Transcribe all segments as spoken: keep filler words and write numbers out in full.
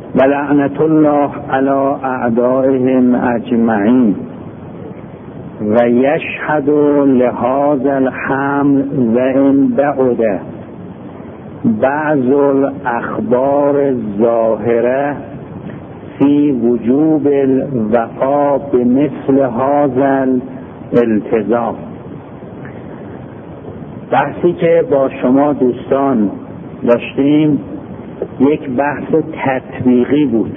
و لعنت الله علی اعدائهم اجمعین و یشهد لهذا الحمل و ان بعد بعض الاخبار الظاهره فی وجوب الوفا بمثل هذا الالتزام. بحثی که با شما دوستان داشتیم یک بحث تطبیقی بود.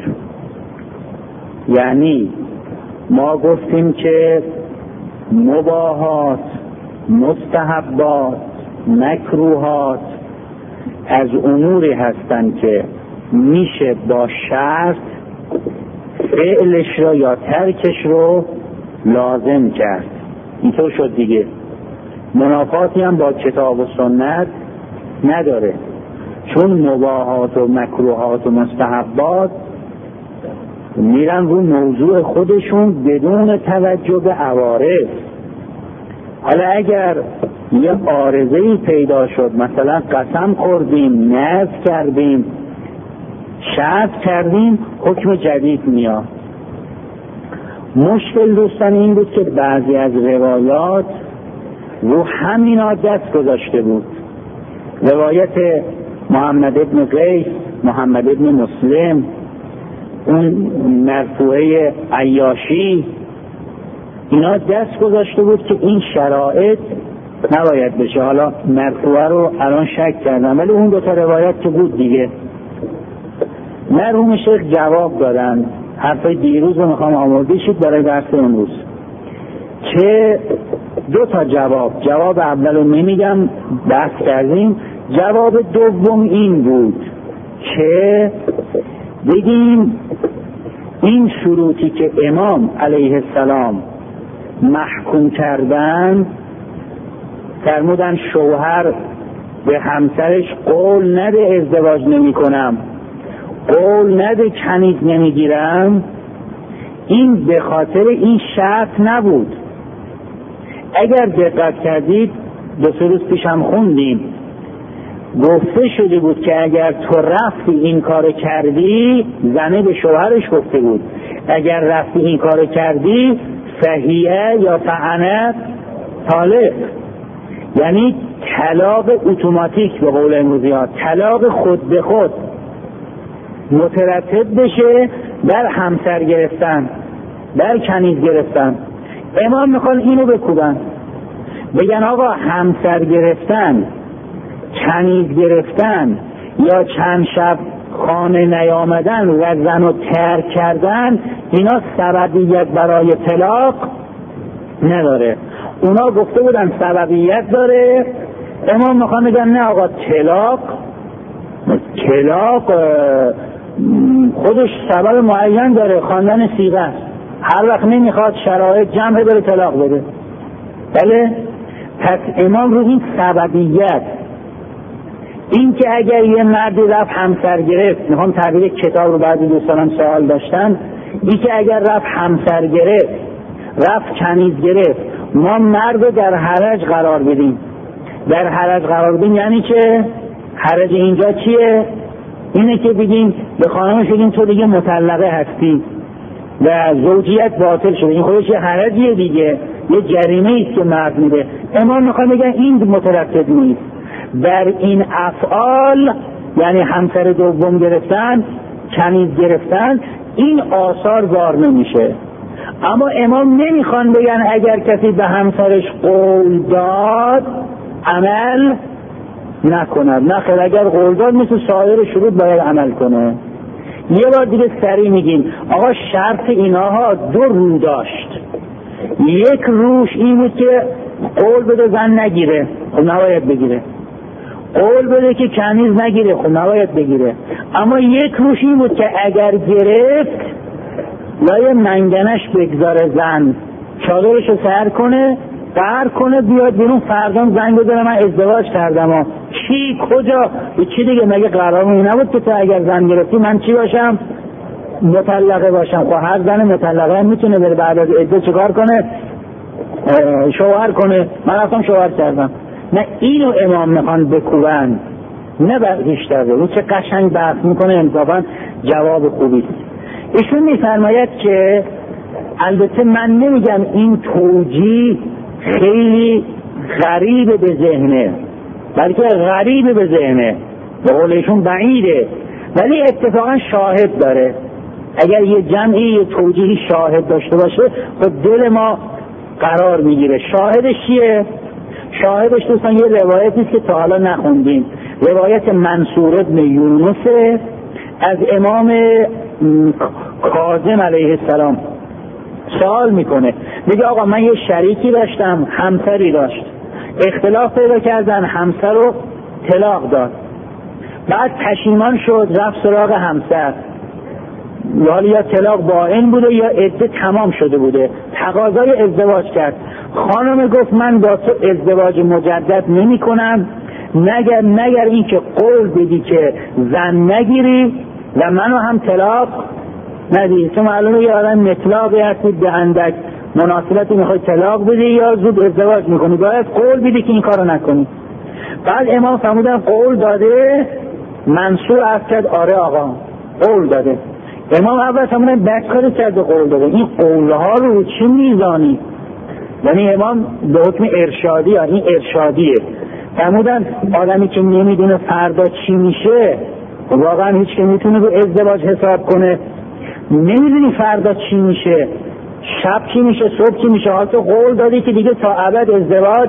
یعنی ما گفتیم که مباحات، مستحبات، مکروهات از اموری هستند که میشه با شرط فعلش رو یا ترکش رو لازم کرد. اینطور شد دیگه. منافاتی هم با کتاب و سنت نداره، چون مباحات و مکروهات و مستحبات میرن رو موضوع خودشون بدون توجه به عوارض. حالا اگر یه عارضه‌ای پیدا شد، مثلا قسم خوردیم، نذر کردیم، شرط کردیم، حکم جدید میاد. مشکل دوستان این بود که بعضی از روایات رو همینا دست گذاشته بود. روایت محمد ابن قیس، محمد ابن مسلم، اون مرفوعه عیاشی، اینا دست گذاشته بود که این شرایط نباید بشه. حالا مرفوعه رو الان شک کردم، ولی اون دو تا روایت که بود دیگه. مرحوم شیخ جواب دادن، حرفای دیروز رو میخوام آماده شید برای درس امروز، که دو تا جواب. جواب اول رو نمیگم، بحث کردیم. جواب دوم این بود که بگیم این شروطی که امام علیه السلام محکوم کردن، فرمودن شوهر به همسرش قول نده ازدواج نمی کنم، قول نده کنیز نمیگیرم، این به خاطر این شرط نبود. اگر دقت کردید دو سه روز پیش هم خوندیم، گفته شده بود که اگر تو رفتی این کار کردی، زنه به شوهرش گفته بود اگر رفتی این کار کردی فهیه یا فعنت طالق، یعنی طلاق اتوماتیک به قول امروزی ها، طلاق خود به خود مترتب بشه بر همسر گرفتن، بر کنیز گرفتن. امام میخوان اینو بکوبن، بگن آقا همسر گرفتن، کنیز گرفتن یا چند شب خانه نیامدن و زن رو ترک کردن، اینا سببیت برای طلاق نداره. اونا گفته بودن سببیت داره، امام میخوان بگن نه آقا، طلاق طلاق خودش سبب معین داره، خواندن صیغه است. هر وقت نمیخواد شرایط جمع بره طلاق بده. بله، پس امام رو این سببیت، این که اگر یه مردی رفت همسر گرفت، میخوام تعبیر کتاب رو بعضی دوستانم سوال داشتن، این که اگر رفت همسر گرفت، رفت کنیز گرفت، ما مرد رو در حرج قرار بدیم. در حرج قرار بدیم یعنی چه؟ حرج اینجا چیه؟ اینه که بگیم به خانمش بگیم تو دیگه مطلقه هستی و زوجیت باطل شده. این خودش یه حرجیه دیگه، یه جریمه ایست که مرد میده. امام میخواد بگن این مترتب نیست بر این افعال، یعنی همسر دوم گرفتن، کنیز گرفتن، این آثار بار نمیشه. اما امام نمیخوان بگن اگر کسی به همسرش قول داد عمل نکند. نه خیر، اگر قول داد مثل سایر شروط باید عمل کنه. یه بار دیگه سریع میگیم آقا شرط اینها دو رو داشت. یک روش این بود که قول بده زن نگیره، خب نباید بگیره. قول بده که کنیز نگیره، خب نباید بگیره. اما یک روش این بود که اگر گرفت لای منگنش بگذاره زن، چادرش رو سر کنه، قهر کنه، بیاد بیرون، فردا زنگ بزنه من ازدواج کردم. ها چی؟ کجا؟ چی دیگه؟ مگه قرارمون نبود که تو اگر زن گرفتی من چی باشم؟ مطلقه باشم. خب هر زن مطلقه هم میتونه بره بعد از عده چیکار کنه؟ شوهر کنه. من رفتم شوهر کردم. نه، اینو امام میخوان بکوبن. نه بیشتر. او چه قشنگ بحث میکنه، انصافا جواب خوبی است. ایشون میفرماید که البته من نمیگم این توجیه خیلی غریب به ذهنه، بلکه غریب به ذهنه، به قول ایشون بعیده، ولی اتفاقا شاهد داره. اگر یه جمعی یه توجیهی شاهد داشته باشه خب دل ما قرار میگیره. شاهدش چیه؟ شاهدش دوستان یه روایتی است که تا حالا نخوندیم، روایت منصور ابن یونس از امام کاظم علیه السلام. سوال میکنه، میگه آقا من یه شریکی داشتم، همسری داشت، اختلاف پیدا کردن، همسر رو طلاق داد، بعد پشیمان شد رفت سراغ همسر، حالا یا طلاق باین بوده یا عده تمام شده بوده، تقاضای ازدواج کرد. خانم گفت من با تو ازدواج مجدد نمی کنم نگر نگر این که قول بدی که زن نگیری و منو هم طلاق ندی. تو معلومه یه آدم مطلقی هستید، به اندک مناسبتی میخوای طلاق بدی یا زود ازدواج میکنی، باید قول بدی که این کارو نکنی. بعد امام فرمودن قول داده؟ منصور عرض کرد آره آقا قول داده. امام اول فرمودن بدکاری کرده قول داده. این قولها رو چی میزانی؟ یعنی امام به حکم ارشادی، این ارشادیه. فرمودن آدمی که نمیدونه فردا چی میشه، واقعا هیچ که میتونه به ازدواج حساب کنه. نمیدونی فردا چی میشه، شب چی میشه، صبح چی میشه، حالا تو قول دادی که دیگه تا ابد ازدواج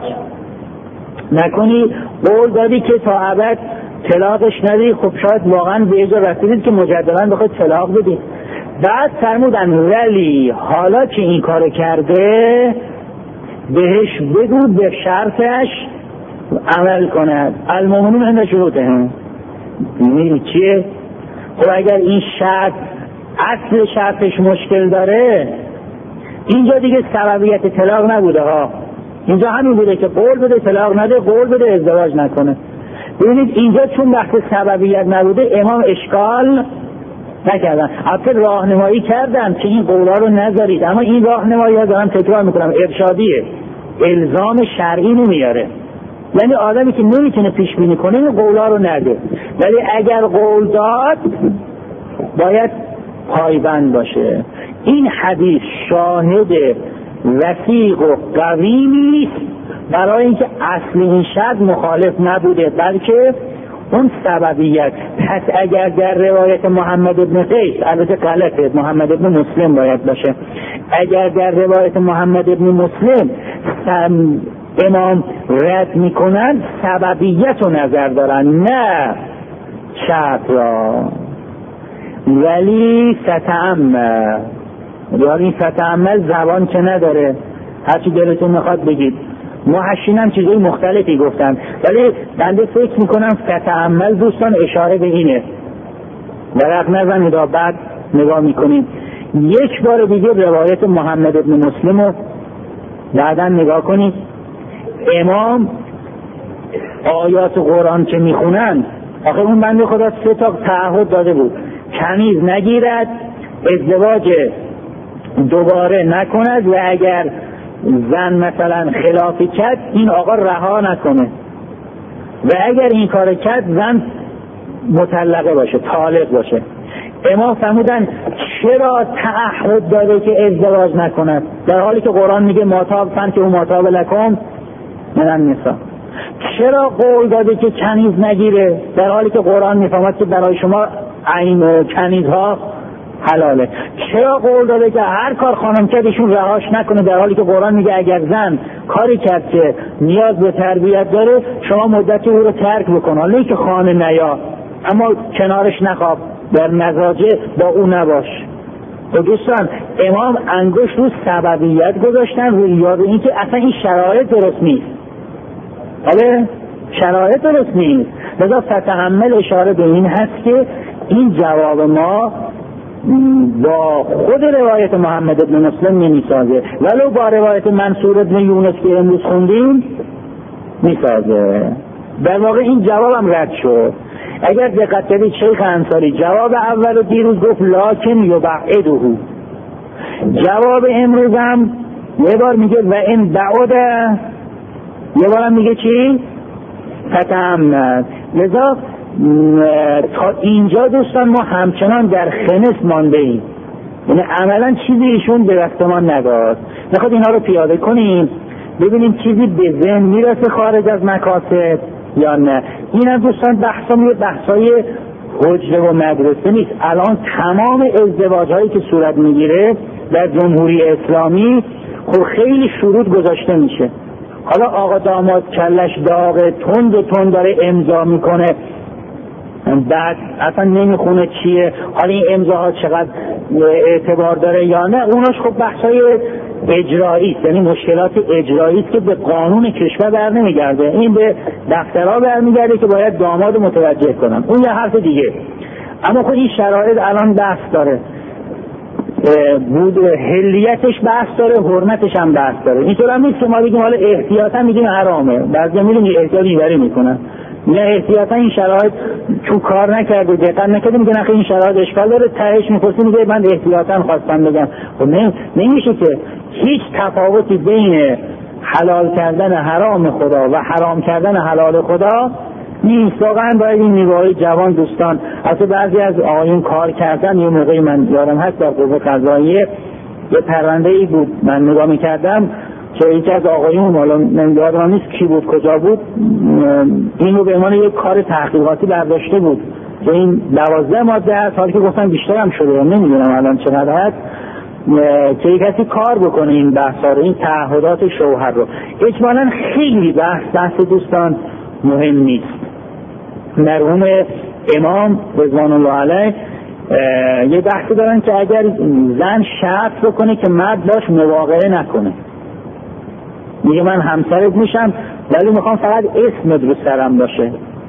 نکنی، قول دادی که تا ابد طلاقش ندی. خب شاید واقعا به اجا رسیدید که مجددا بخواد طلاق بدی. بعد فرمودن ولی حالا که این کار کرده بهش بگو به شرطش عمل کند. المؤمنون عند شروطهم. میدونی چیه؟ خب اگر این شرط اصل شرطش مشکل داره، اینجا دیگه سببیت طلاق نبوده ها، اینجا همین بوده که قول بده طلاق نده، قول بده ازدواج نکنه. ببینید اینجا چون وقت سببیت نبوده امام اشکال نکردن، البته راهنمایی کردن که این قولا رو نذارید، اما این راهنمایی ها دارم تکرار میکنم ارشادیه، الزام شرعی نمیاره. یعنی آدمی که نمیتونه پیش بینی کنه این قولا رو نده، ولی اگر قول داد باید پایبند باشه. این حدیث شاهد وثیق و قوی نیست برای اینکه اصل این شرط مخالف نبوده، بلکه اون سببیت. پس اگر در روایت محمد ابن قیس، البته غلطه، محمد ابن مسلم باید باشه، اگر در روایت محمد ابن مسلم امام رد میکنن سببیت رو نظر دارن نه شرط را، ولی ستعمل، یعنی ستعمل زبان که نداره، هرچی دلتون میخواد بگید. محشین هم چیزای مختلفی گفتن، ولی بنده فکر میکنم ستعمل دوستان اشاره به اینه. ورق نزنید بعد نگاه میکنیم. یک بار دیگه روایت محمد ابن مسلم رو بعدا نگاه کنید. امام آیات قرآن که میخونن، آخه اون بنده خدا سه تا تعهد داده بود، کنیز نگیرد، ازدواج دوباره نکند و اگر زن مثلا خلافی کرد این آقا رها نکنه و اگر این کار کرد زن مطلقه باشه، طالق باشه. امام فرمودن چرا تعهد داره که ازدواج نکند در حالی که قرآن میگه ماتاب فن که اون ماتاب لکم من النساء؟ چرا قول داده که کنیز نگیره در حالی که قرآن میفهمد که برای شما این کنیزها حلاله؟ چرا قول داده که هر کار خانم کرد ایشون رهاش نکنه در حالی که قرآن میگه اگر زن کاری کرد که نیاز به تربیت داره شما مدتی او رو ترک بکن، حالا که خانه نیا اما کنارش نخواب، در مزاجه با او نباش. و دوستان امام انگشت رو سببیت گذاشتن روی یاد این که اصلا این شرایط درست نیست. بله شرایط درست نیست، لذا فتحمل اشاره به این هست که این جواب ما با خود روایت محمد ابن مسلم نمیسازه، ولو با روایت منصور ابن یونس که امروز خوندیم میسازه. در واقع این جوابم رد شد. اگر دقت کنید شیخ انصاری جواب اول دیروز گفت لکن یبعده، جواب امروز هم یه بار میگه و این بعده، یه بار هم میگه چی؟ فتعمد. لذا تا اینجا دوستان ما همچنان در خنث مانده ایم، یعنی عملا چیزی ایشون به دستمان نداد. میخواد اینها رو پیاده کنیم ببینیم چیزی به ذهن میرسه خارج از مکاسب یا نه. این هم دوستان بحثا یه بحثای حجره و مدرسه نیست. الان تمام ازدواج هایی که صورت میگیره در جمهوری اسلامی خب خیلی شروط گذاشته میشه. حالا آقا داماد کلش داغه، تند و تند داره امضا میکنه، بعد اصلا نمیخونه چیه، حالا این امضاها چقدر اعتبار داره یا نه، اوناش خب بحثای اجرایی است، یعنی مشکلات اجرایی است که به قانون کشور بر نمیگرده، این به دفترها برمیگرده که باید داماد متوجه کنن، اون یه حرف دیگه. اما خب این شرایط الان بحث داره، بود حلیتش بحث داره، حرمتش هم بحث داره. اینطور هم نیست که ما بگیم حالا احتیاطا میگیم حرامه، بعضی میگن احتیاط اینوری میکنن، نه احتیاطا این شرایط چون کار نکرده دقت نکرده میگن آخه این شرایط اشکال داره، تهش میپرسه میگه من احتیاطا خواستم بگم. خب نمیشه که هیچ تفاوتی بین حلال کردن حرام خدا و حرام کردن حلال خدا نیست. واقعا باید این نیروهای جوان دوستان، اصلا بعضی از آقایون کار کردن، یه موقعی من یادم هست در قوه قضاییه یه پرونده ای بود من نگاه میکردم که یکی از آقایون، حالا نمیدونم نیست کی بود کجا بود، این رو به عنوان یک کار تحقیقاتی برداشته بود که این دوازده ماده هست، حالی که گفتن بیشتر هم شده، نمیدونم الان چقدر هست، که یک کسی کار بکنه این بحثا رو، این تعهدات شوهر رو. اجمالا خیلی بحث بحث دوستان مهم نیست. مرحوم امام رضوان الله علیه یه بحثی دارن که اگر زن شرط بکنه که مرد باش مواقعه نکنه، میگه من همسرت میشم ولی میخوام فقط اسمت رو سرم باشه،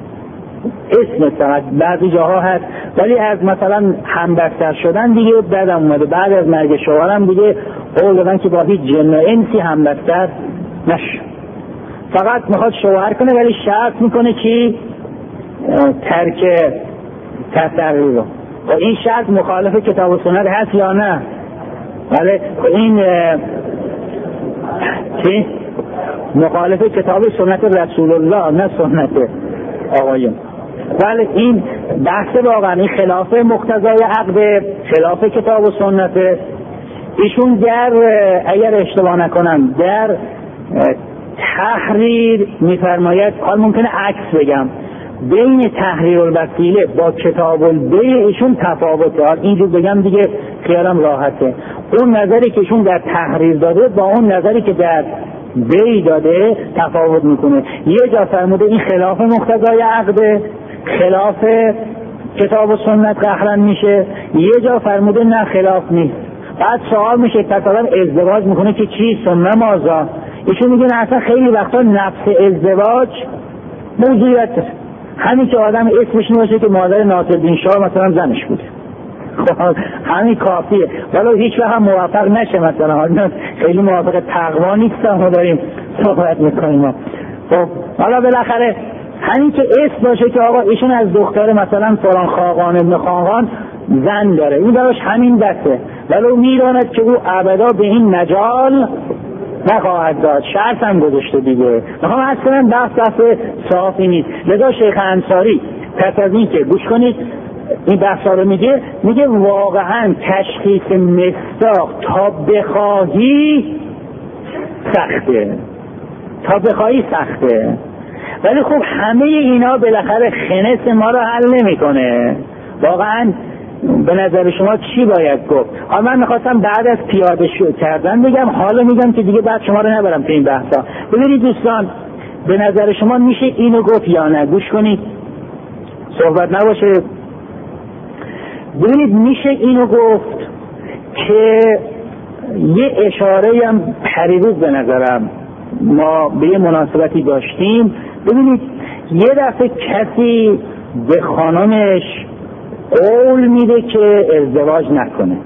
اسمت فقط، بعضی جاها هست، ولی از مثلا همبستر شدن دیگه بعدم اومده، بعد از مرگ شوهرم دیگه قول دادن که با هیچ جن و انسی همبستر نشه، فقط میخواد شوهر کنه ولی شرط میکنه چی؟ ترک تسری رو. و این شرط مخالف کتاب و سنت هست یا نه؟ ولی این چی؟ مخالف کتاب سنت رسول الله، نه سنت آقایون. ولی این بحث واقعا این خلاف مقتضای عقد، خلاف کتاب و سنت. ایشون در اگر اشتباه نکنم در تحریر میفرماید، حال ممکنه عکس بگم، بین تحریر الوسیله با کتاب البیع ایشون تفاوته، حال اینجور بگم دیگه خیالم راحته. اون نظری که ایشون در تحریر داده با اون نظری که در بیع داده تفاوت میکنه. یه جا فرموده این خلاف مقتضای عقد، خلاف کتاب و سنت قهرن میشه، یه جا فرموده نه خلاف نیست. بعد سوال میشه مثلا ازدواج میکنه که چی؟ سنه مازا. ایشون میگه نه اصلا خیلی وقتا نفس ازدواج موضوعیت همین که آدم اسمش نمیشه که مادر ناصرالدین شاه مثلا زنش بوده، همین کافیه، ولی هیچ وقت هم موفق نشه. مثلا خیلی موافق تقوا نیستم ما داریم صحبت میکنیم. خب حالا بالاخره همین که اسم باشه که آقا ایشون از دختر مثلا فلان خاقان ابن خاقان زن داره، این براش همین بسه، ولو میراند که او ابدا به این مجال نخواهد داد، شرط هم گذاشته دیگه. میخوام عرض کنم بحث بحث صافی نیست. لذا شیخ انصاری پس از این که گوش کنید این بحثا رو میگه، میگه واقعا تشخیص مصداق تا بخواهی سخته، تا بخواهی سخته، ولی خب همه اینا بالاخره خنث ما رو حل نمیکنه. واقعا به نظر شما چی باید گفت؟ حالا من میخواستم بعد از پیاده کردن بگم، حالا میگم که دیگه بعد شما رو نبرم تو این بحثا. ببینید دوستان، به نظر شما میشه اینو گفت یا نه؟ گوش کنید صحبت نباشه. ببینید میشه اینو گفت که یه اشاره هم پریروز به نظرم ما به یه مناسبتی داشتیم. ببینید یه دفعه کسی به خانمش قول میده که ازدواج نکنه،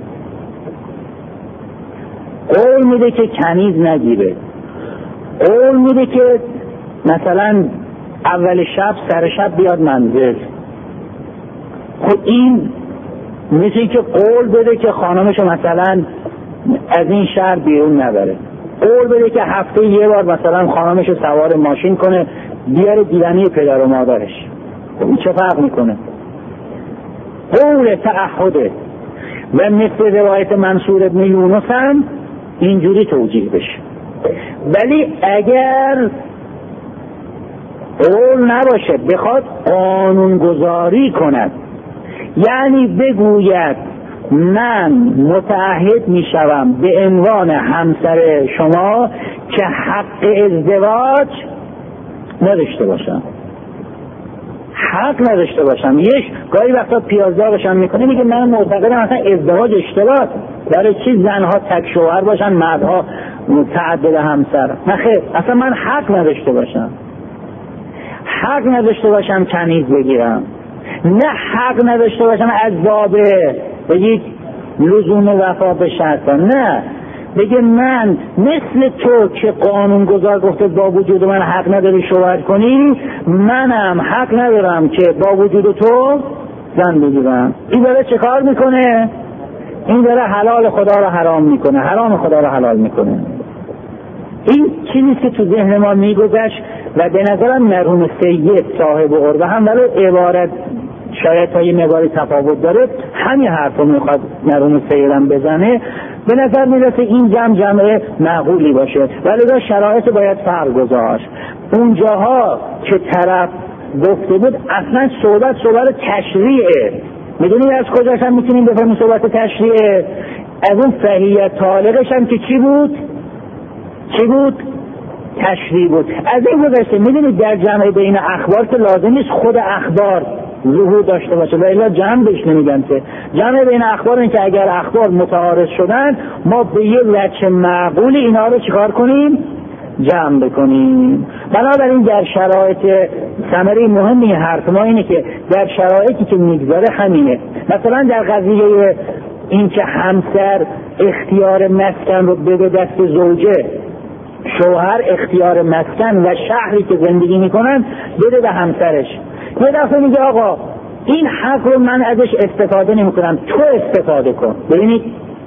قول میده که کنیز نگیره، قول میده که مثلا اول شب سر شب بیاد منزل. خب این مثل که قول بده که خانمشو مثلا از این شهر بیرون نبره، قول بده که هفته یه بار مثلا خانمشو سوار ماشین کنه بیاره دیدنی پدر و مادرش. این چه فرق میکنه؟ قول تعهده و مثل روایت منصور ابن یونس هم اینجوری توجیه بشه. ولی اگر قول نباشه، بخواد قانون گذاری کند، یعنی بگوید من متعهد میشوم به عنوان همسر شما که حق ازدواج نداشته باشم، حق نداشته باشم. یک گاهی وقتا پیازدارشم میکنه، میگه من معتقدم اصلا ازدواج اشتباه، برای چی زنها تک شوهر باشن، مردها متعدد همسر؟ نه خیر، اصلا من حق نداشته باشم، حق نداشته باشم کنیز بگیرم، نه حق نداشته باشم از بابه بگید لزوم وفا به شرط، نه بگه من مثل تو که قانون گذار گفته با وجود من حق نداری شوهر کنی، منم حق ندارم که با وجود تو زن بگیرم. این داره چه کار میکنه؟ این داره حلال خدا رو حرام میکنه، حرام خدا رو حلال میکنه. این چیزی که تو ذهن ما میگذشت و به نظرم مرحوم سید صاحب قربه هم ولی عبارت شاید تا یه مقداری تفاوت داره، همین حرف رو میخواد مرحوم سیدم بزنه. به نظر میرسه این جمع جمع معقولی باشه، ولی دا شرایط باید فرق گذاشت. اونجاها که طرف گفته بود اصلا صحبت صحبت تشریعه. میدونید از کجاش هم میتونیم بفهمیم صحبت تشریعه؟ از اون فهیه طالقش هم که چی بود؟ چی بود؟ تشریع بود. از این گذشته میدونید در جمع بین اخبار که لازم نیست خود اخبار ظهور داشته باشه و الا جمع بهش نمیگن که جمع بین اخبار این که اگر اخبار متعارض شدن ما به یه وجه معقول اینا رو چیکار کنیم؟ جمع بکنیم. بنابراین در شرایط ثمره مهمی حرف ما اینه که در شرایطی که میگذاره همینه. مثلا در قضیه این که همسر اختیار مسکن رو بده دست زوجه، شوهر اختیار مسکن و شهری که زندگی میکنن بده به همسرش، یه دفعه میگه آقا این حق رو من ازش استفاده نمی کنم، تو استفاده کن. ببینید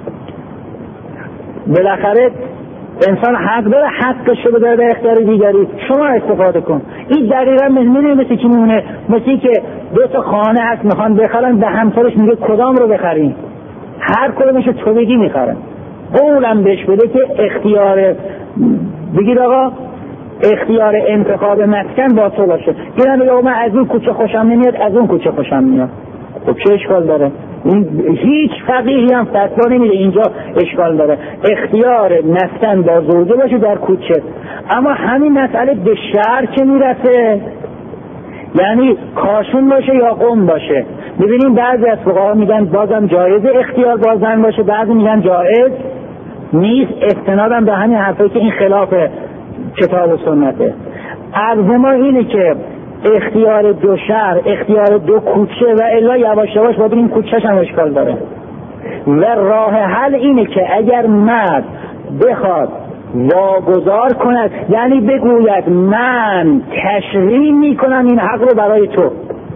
بالاخره انسان حق داره حقش رو بده به اختیار دیگری، شما استفاده کن. این دقیقا میدونی مثل چی میمونه؟ مثل که دو تا خانه هست میخوان بخرن، به همسرش میگه کدام رو بخریم، هر کدومش تو بگی میخرن. قولم بهش بده که اختیار بگید آقا اختیار انتخاب مسکن با تو باشه. اینا میگه من از این کوچه خوشم نمیاد، از اون کوچه خوشم میاد. خب چه اشکال داره؟ این هیچ فقیهی هم فتوا نمیده اینجا اشکال داره. اختیار مسکن با زوجه باشه در کوچه. اما همین مسئله به شهر که میرسه، یعنی کاشون باشه یا قم باشه. ببینیم بعضی از فقها میگن بازم جایز اختیار با زن باشه، بعضی میگن جایز نیست، استنادم به همین حرفی که این خلاف کتاب و سنته. عرض ما اینه که اختیار دو شهر، اختیار دو کوچه و الا یواش یواش باید این کوچه‌ش هم اشکال داره و راه حل اینه که اگر مرد بخواد واگذار کند، یعنی بگوید من تشریع میکنم این حق رو برای تو،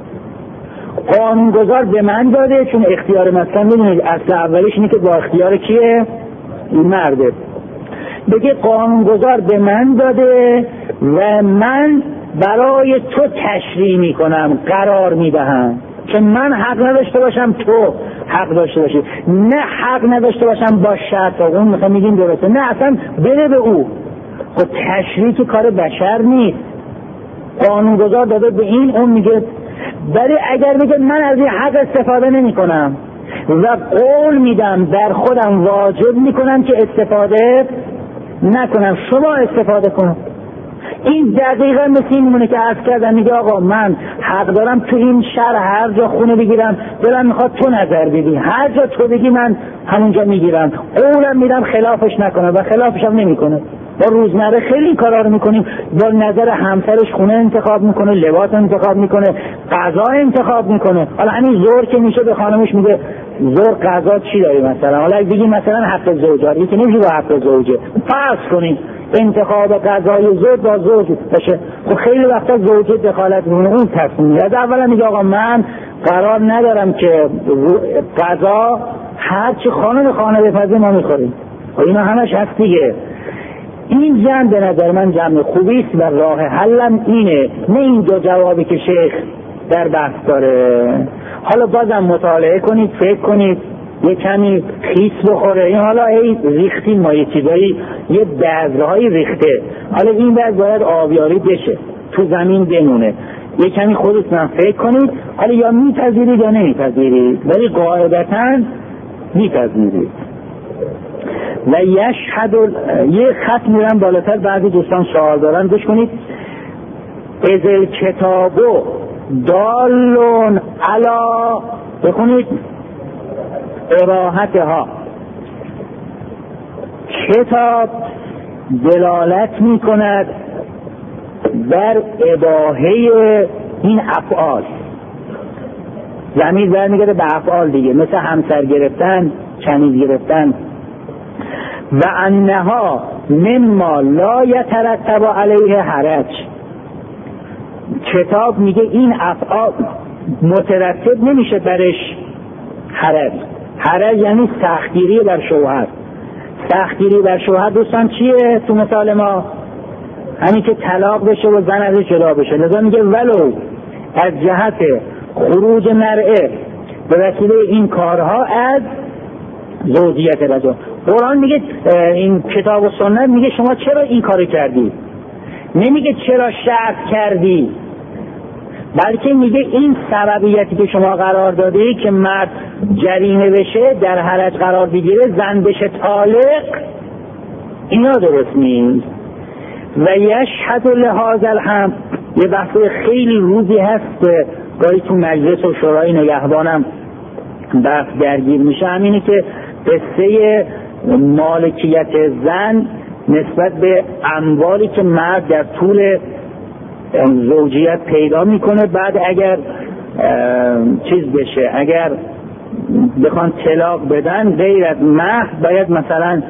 قانونگذار به من داده، چون اختیار مسکن میدونید اصل اولش اینه که با اختیار کیه؟ این مرده. بگه قانونگذار به من داده و من برای تو تشریع میکنم، قرار میدهم که من حق نداشته باشم تو حق داشته باشی، نه حق نداشته باشم با شرط. اون مثلا میگیم درسته، نه اصلا بده به او. خب تشریع که کار بشر نیست، قانونگذار داده به این، اون میگه. ولی اگر میگه من از این حق استفاده نمی کنم و قول میدم در خودم واجب میکنم که استفاده نکنم، شما استفاده کن. این دقیقا مثل این میمونه که عرض کردم، میگه آقا من حق دارم تو این شهر هر جا خونه بگیرم، دلم میخواد تو نظر بدی، هر جا تو بگی من همونجا میگیرم، قولم میدم خلافش نکنه و خلافش هم نمیکنه. با روزمره خیلی این کارا رو میکنیم، با نظر همسرش خونه انتخاب میکنه، لباس انتخاب میکنه، غذا انتخاب میکنه. حالا همین زور که میشه به خانمش میگه زور غذا چی داری مثلا، حالا اگه بگیم مثلا حق زوجاری که نمیشه با حق زوجه، فرض کنیم انتخاب غذای زوج با زوج باشه، خب خیلی وقتا زوجه دخالت میکنه، اون تصمیم میگیره. اولا میگه آقا من قرار ندارم که غذا هر چی خانه خانه بپزه ما میخوریم، اینا همش هست دیگه. این جمع به نظر من جمع خوبی است و راه حلم اینه، نه این دو جوابی که شیخ در بحث داره. حالا بازم مطالعه کنید، فکر کنید، یه کمی خیس بخوره. این حالا ای ریختی ما یه چیزایی، یه بذرهای ریخته، حالا این بذر باید آبیاری بشه، تو زمین بمونه. یه کمی خودتون فکر کنید، حالا یا میپذیرید یا نمیپذیرید، ولی قاعدتاً میپذیرید. و یشهد یه خط میرم بالاتر، بعضی دوستان سوال دارن گوش کنید. اذل کتابو دالون علا، بخونید اراحتها. کتاب دلالت می کند بر اباحه این افعال. ضمیر برمیگرده به افعال دیگه، مثل همسر گرفتن، چنیز گرفتن. و انها مما لا یترتب علیه حرج. کتاب میگه این افعال مترتب نمیشه برش حرج. حرج یعنی سختگیری بر شوهر. سختگیری بر شوهر دوستان چیه تو مثال ما؟ همین که طلاق بشه و زن ازش جدا بشه. لذا میگه ولو از جهت خروج مرئه به وسیله این کارها از زوجیت رجل. قرآن میگه، این کتاب و سنت میگه شما چرا این کارو کردی، نمیگه چرا شرط کردی، بلکه میگه این سببیتی که شما قرار دادی که مرد جریمه بشه، در حرج قرار بگیره، زن بشه طالق، اینا درست نیست. و یشهد لهذا الهم، یه بحث خیلی روزی هست گاهی تو مجلس و شورای نگهبانم بحث درگیر میشه، همینه که قصه مالکیت زن نسبت به اموالی که مرد در طول زوجیت پیدا میکنه، بعد اگر چیز بشه، اگر بخوان طلاق بدن غیر از مهر باید مثلا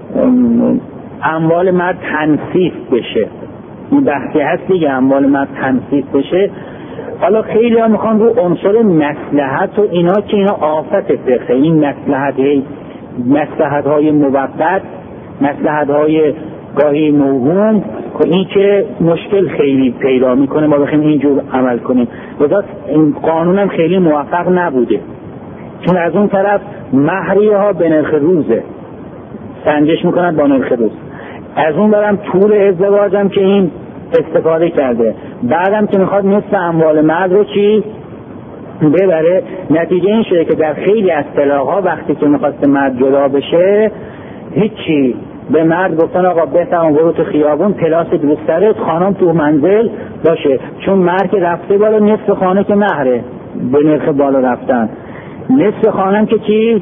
اموال مرد تنصیف بشه. این بحثی هست دیگه، اموال مرد تنصیف بشه. حالا خیلی ها میخوان رو عنصر مصلحت و اینا که اینا آفت فقه، این مصلحت مصلحت های موقت، مصلحت های گاهی موهوم، این که مشکل خیلی پیدا میکنه ما بخوایم اینجور عمل کنیم. لذا این قانون هم خیلی موفق نبوده، چون از اون طرف مهریه ها به نرخ روزه، سنجش میکنن با نرخ روز. از اون برم طول ازدواجم که این استفاده کرده، بعدم که میخواد نصف اموال مرد رو چی ببره. نتیجه این شده که در خیلی از طلاق‌ها وقتی که میخواست مرد جدا بشه، هیچی، به مرد گفتن آقا بهترم برو تو خیابون، پلاس دوسترت، خانم تو منزل باشه، چون مرد که رفته بالا نصف خانه که مهره به نرخ بالا رفتن، نصف خانم که چی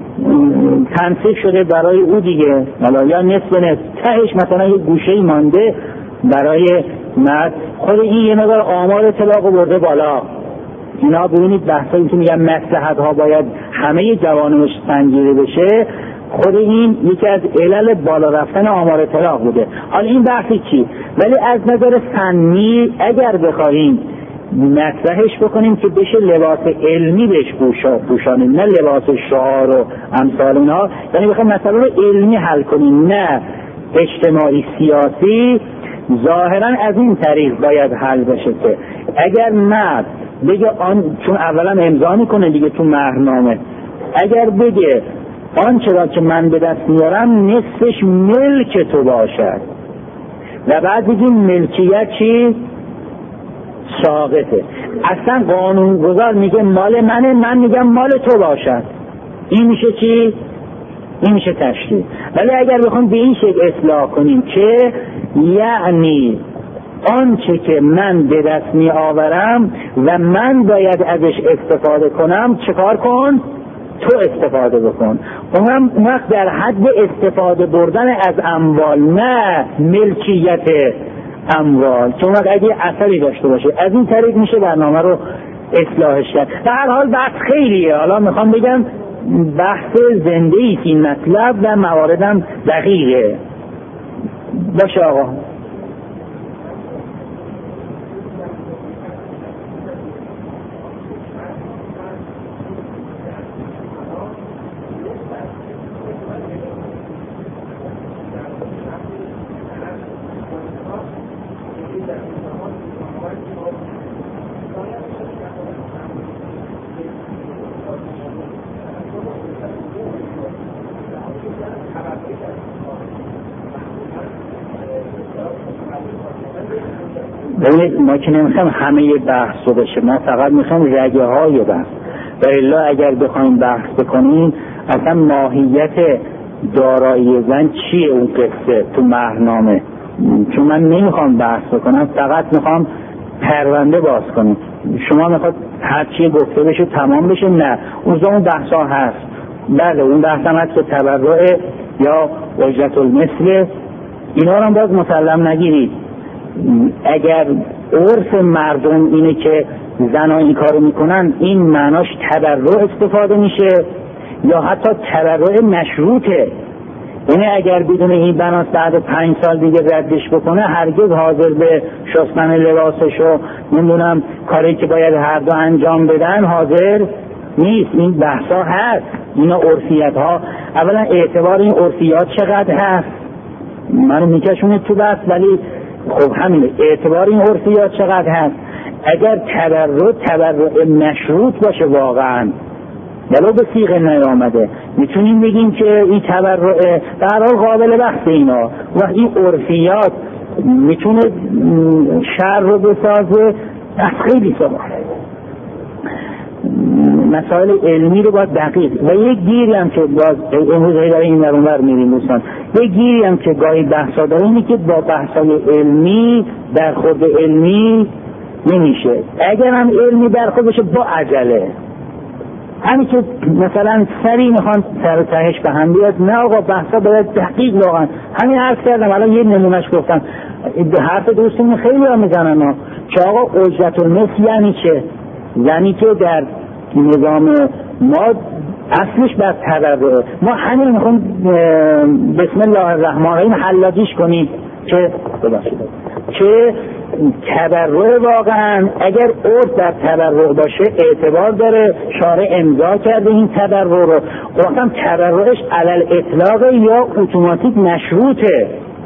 تنصیف شده برای او دیگه، حالا یا نصف نصف تهش مثلا یه گوشه مانده برای مرد. خود این یه مقدار آمار طلاق برده بالا. اینا ببینید بحثایی که میگن مصلحت ها باید همه جوانبش سنجیده بشه، خود این یکی از علل بالا رفتن آمار طلاق بوده. حالا این بحثی چی؟ ولی از نظر فنی اگر بخوایم مطرحش بکنیم که بشه لباس علمی بهش پوشانیم، نه لباس شعار و امثال اینها، یعنی بخوایم مسئله رو علمی حل کنیم نه اجتماعی سیاسی، ظاهرا از این طریق باید حل بشه که اگر مرد بگه آن، چون اولا امضا میکنه دیگه تو مهرنامه، اگر بگه آنچه را که من به دست میارم نصفش ملک تو باشد، و بعد بگیم ملکیت چی؟ ساقطه. اصلا قانونگذار میگه مال منه، من میگم مال تو باشد، این میشه چی؟ این میشه تشریع. ولی اگر بخوام به این شکل اصلاح کنیم که یعنی آنچه که من به دست می آورم و من باید ازش استفاده کنم، چکار کن؟ تو استفاده بکن. اونم وقت در حد استفاده بردن از اموال، نه ملکیت اموال، چون وقت اگه اثری داشته باشه. از این طریق میشه برنامه رو اصلاحش کرد. در هر حال بحث خیلیه، حالا میخوام بگم بحث زنده ای این مطلب و مواردم دقیقه باشه. آقا ببینید ما که نمیخوایم همه بحث رو بشه، ما فقط میخوایم رگه های بحث. و الا اگر بخوایم بحث بکنیم اصلا ماهیت دارایی زن چیه اون قصه تو مهرنامه، چون من نمیخوام بحث بکنم، فقط میخوام پرونده باز کنیم. شما میخواد هر چی گفته بشه تمام بشه؟ نه، اون اون بحث ها هست. بله اون بحث هم هست که تبرع یا اجرت المثل، اینا رو هم باز مسلم نگیرید. اگر عرف مردم اینه که زنها این کارو میکنن، این معناش تبرع استفاده میشه یا حتی تبرع مشروطه. یعنی اگر بدون این بناس بعد پنج سال دیگه ردش بکنه، هرگز حاضر به شستن لباسش و نمیدونم کاری که باید هر دو انجام بدن حاضر نیست. این بحثا هست، اینا عرفیت ها. اولا اعتبار این عرفیات چقدر هست منو میکشونه تو بحث، ولی خب همینه، اعتبار این عرفیات چقدر هست. اگر تبرع تبرع مشروط باشه واقعا، ولو به صیغه نیامده، میتونیم بگیم که این تبرع در حال قابل بحث اینا و این عرفیات میتونه شر رو بسازه. از خیلی سوال مسائل علمی رو باید دقیق و یک گیری هم که باز امروز هی داره این نرونور میریم دوستان، یک گیری هم که گاهی بحثا داره اینه که با بحثای علمی برخورد علمی نمیشه. اگر هم علمی برخورد بشه با عجله، همین که مثلا سری میخوان سر و تهش به هم بیاد، نه آقا بحثا باید دقیق واقعا. همین عرض کردم، الان یه نمونهش گفتم، حرف دوستمون خیلی ها میزنن ها که آقا اجرت المثل یعنی چه؟ یعنی که در نظام ما اصلش بر تبرع، ما همین میخوام بسم الله الرحمن الرحیم حلاجیش کنیم که که تبرع واقعا اگر عرف در تبرع باشه اعتبار داره، شارع امضا کرده این تبرع رو، واقعا تبرعش علل اطلاق یا اتوماتیک مشروطه.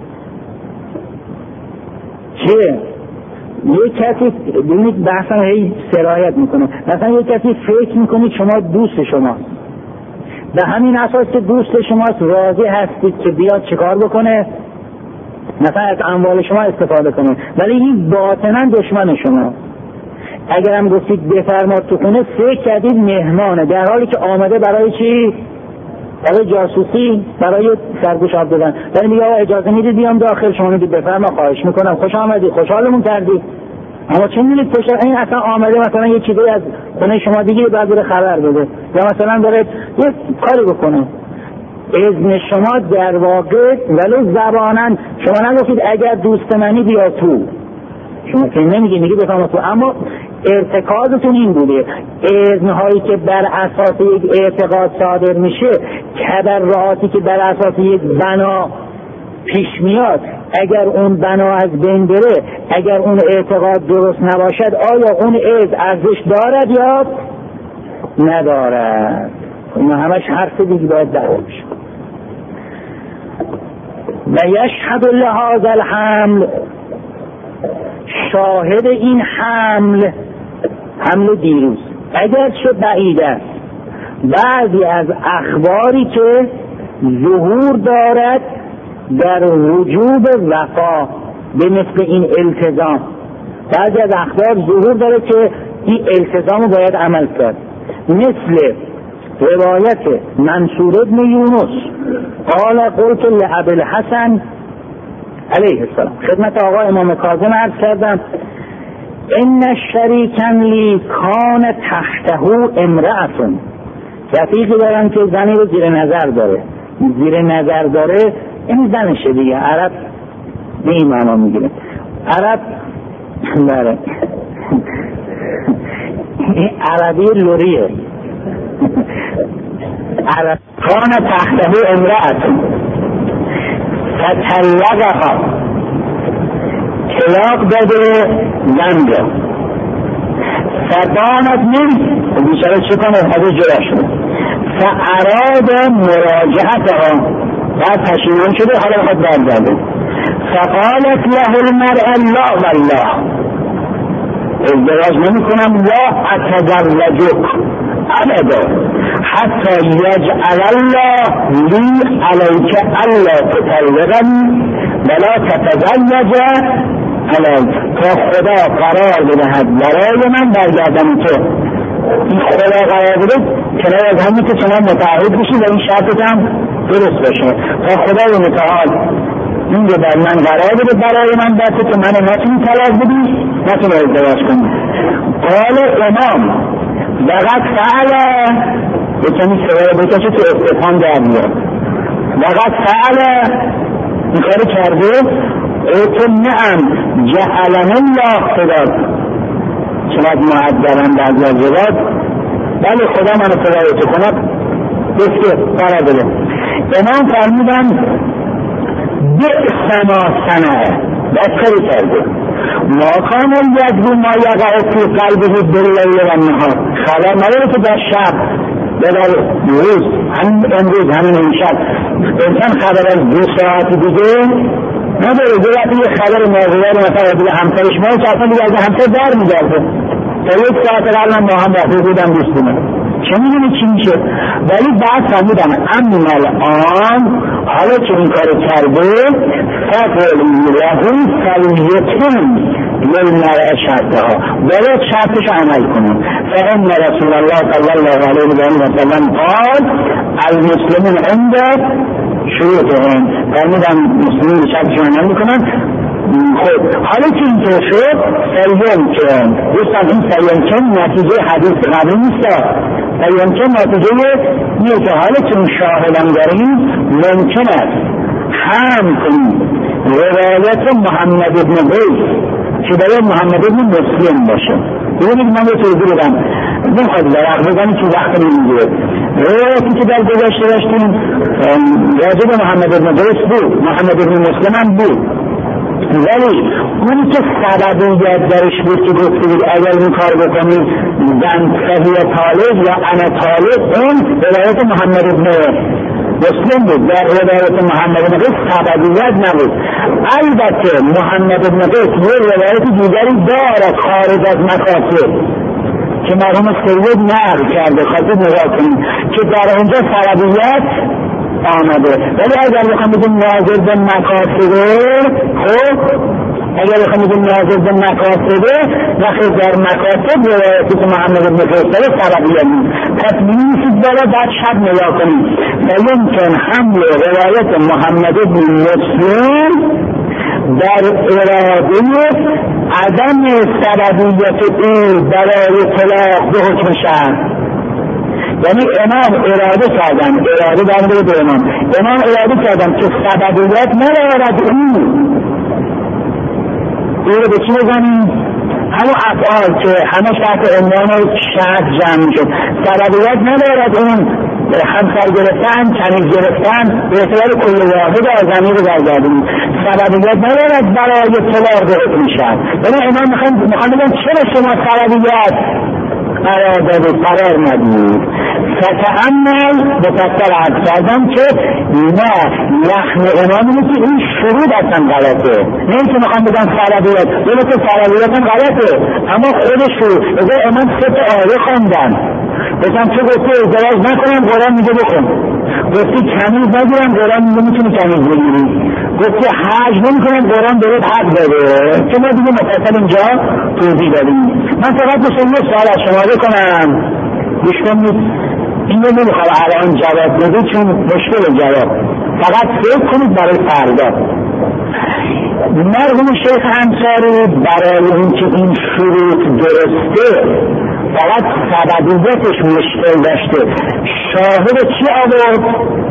چه؟ یک کسی ببینید بحثم هی سرایت میکنه، مثلا یک کسی فکر میکنید شما دوست شما، به همین اساس که دوست شماست راضی هستید که بیاد چیکار بکنه، مثلا از اموال شما استفاده کنه، ولی این باطنا دشمن شما. اگر هم گفتید بفرماد تو خونه، فکر کردید مهمانه، در حالی که آمده برای چی؟ برای جاسوسی، برای سرگوش آب دادن. ولی میگه اجازه میدید بیام داخل، شما میگید بفرما، خواهش میکنم، خوش آمدید، خوشحالمون کردید. اما چه میدونید خوشحال این اصلا آمده مثلا یه چیزی از خونه شما دیگه بعد بره خبر بده، یا مثلا داره یه کاری بکنه. اذن شما در واقع ولو زبانن، شما نگفتید اگر دوست منی بیا تو، شما که نمیگید، میگید بفرما تو، اما ارتکازتون این بوده. اذنهایی که بر اساس یک اعتقاد صادر میشه، تبرعاتی که بر اساس یک بنا پیش میاد، اگر اون بنا از بین بره، اگر اون اعتقاد درست نباشد، آیا اون اذن ارزش دارد یا ندارد؟ اینا همش حرف دیگه باید داشت. و یشهد لهذا الحمل، شاهد این حمل، حمل دیروز اگرچه بعید است، بعضی از اخباری که ظهور دارد در وجوب وفا به مثل این التزام، بعضی از اخبار ظهور داره که این التزام رو باید عمل کرد، مثل روایت منصور ابن یونس قال قلت لابی الحسن علیه السلام، خدمت آقا امام کاظم عرض کردم، ان شریکا لی کان تحته امرأتون، رفیقی دارن که زنی رو زیر نظر داره، زیر نظر داره این زنشه دیگه، عرب به این معنا میگیره، عرب داره این عربی لوریه، عرب کان تحته امرأتون فتلقها، طلاق داده زن رو، فدانت من بیچاره چه کنه، حضور جدا شده، فاراد مراجعتها، بعد پشیمان شده حالا بخواد برگرده، فقالت له المرأة لا والله، ازدواج نمی کنم، لا اتزوجک ابدا حتی یجعل الله لی علیک الا تطلقنی ولا تتزوج علی تا خدا قرار بدهد برای من برگردم تو. این خدا قرار بده کنار از همین که شما متعهد بشید و این شرطت هم درست باشه تا خدای متعال این رو بر من قرار بده برای من بسه که من نتونی طلاق بدی نتونی ازدواج کنی. قال امام وقت فعلا بکنی سوال بکشه که استفان در میاد وقت فعلا این کار کرده ایتون نعم جعلن الله خدا چنات معدرم بعد وزرات بله خدا من خدایت کند بسته قرار بده. امام فرمودن بئس ما صنع بدتری کرده ما کان یجدو ما یقع فی قلبه باللیل و النهار خبر نداره که در شب یا در روز همین امروز همین امشب انسان خبر از دو ساعت دیگه نداره. دو وقتی یه خبر موضوعی مثلا دیگه همسرش ما که اصلا دیگه از همسر در میگرده تا یک ساعت قبلا ما هم رفته بودم دوستونه چه میدونی چی میشه. ولی بعد فهمیدم امن الان حالا که این کار کرده فقل لهو فلیتن للمرأة شرطها باید شرطش عمل کنم. فإن رسول الله صلی الله علیه و سلم قال المسلمون عند شروطهم فرمودم مسلمین شرطش عمل میکنن. خب حالا که این طور شد سیم کن دوستان این سیم کن نتیجه حدیث قبلی نیست سیم کن نتیجه نیه که حالا که اون شاهدم داریم ممکن است هم کنیم روایت محمد ابن قیس که برای محمد ابن مسلم باشه. ببینید من یه توضیح بدم نمیخواد برق بزنی که وقت نمیگیره. روایتی که در گذشته داشتیم راجع به محمد ابن قیس بود محمد ابن مسلم هم بود ولی اونی که سببیت درش بود که گفته بود اگر این کار بکنی زن صحیح طالب یا انا طالب اون روایت محمد ابن مسلم بود. در روایت محمد ابن قیس سببیت نبود. البته محمد ابن قیس یه روایت دیگری دارد خارج از مکاسب که مرحوم سید نقل کرده خواهد نگاه کنیم که در اونجا سببیت آمده. ولی اگر بخوام بگیم ناظر به مکاسبه خب اگر بخوام بگیم ناظر به مکاسبه وقتی در مکاسب روایتی که محمد ابن قیس داره سببیت نیست پس می‌نویسید بالا بعد شب نگاه کنید و یمکن حمل روایت محمد ابن مسلم در اراده عدم سببیت او برای طلاق به حکم شرع. یعنی امام اراده کردن اراده در به امام امام اراده کردن که سببیت ندارد او او رو به چی بزنیم همون افعال که همه تحت عنوان شرط جمع شد سببیت ندارد اون همسر گرفتن کنیز گرفتن به اعتبار کل واحد آزمی رو برگردیم سببیت ندارد برای طلاق به حکم شرع. یعنی امام میخوان بگن چرا شما سببیت قرار داده قرار ندید فتعمل بتکتر عرض کردم که نه لحن امام اینه که این شروع اصلا غلطه نه اینکه میخوام بگم سببیت بله که سببیت هم غلطه اما خود شروع اگر امام سه تا آیه خوندن بسن چه گفته ازدواج نکنم قرآن میگه بکن گفتی کنیز نگیرم قرآن میگه میتونی کنیز بگیری گفتی حج نمیکنم قرآن درست حق داره که ما دیگه مفصل اینجا توضیح داریم. من فقط بسن یه سوال از شما بکنم گوش کنید این رو نمیخوام الان جواب بدید چون مشکل جواب فقط فکر کنید برای فردا. مرحوم شیخ انصاری برای اینکه این شروط درسته فقط سببیتش مشکل داشته شاهد چی آورد؟